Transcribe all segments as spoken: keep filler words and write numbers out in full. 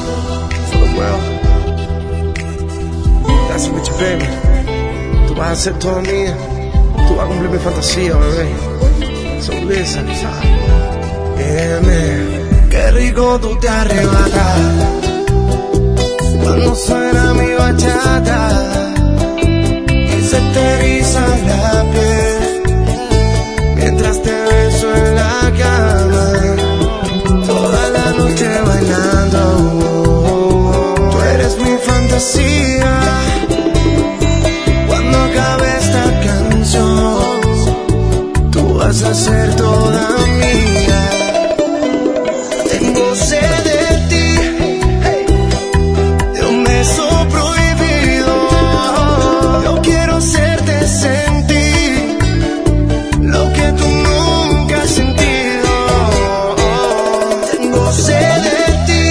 Solo puedo. That's what you, baby. Tú vas a ser toda mía. Tú vas a cumplir mi fantasía, bebé. So listen, yeah, man. Qué rico tú te arrebatas cuando suena mi bachata y se te eriza la piel mientras te beso en la cama toda la noche bailando. Tú eres mi fantasía. Cuando acabe esta canción, tú vas a ser toda mía. Tengo sed de ti, de un beso prohibido. Yo quiero hacerte sentir lo que tú nunca has sentido. Tengo sed de ti,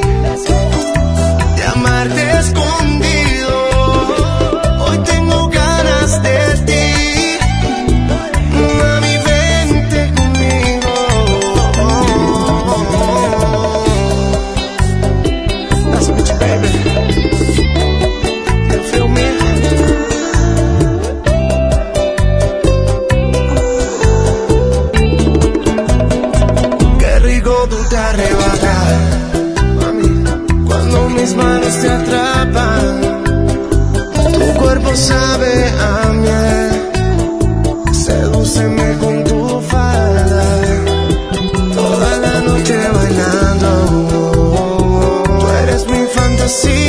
de amarte escondido. Hoy tengo ganas de ti. Mami, vente conmigo. That's what you, baby. You feel me? Qué rico tú te arrebatas, mami, cuando mis manos te atrapan. Tu cuerpo sabe a miel, sedúceme con tu falda, toda la noche bailando. Tú eres mi fantasía.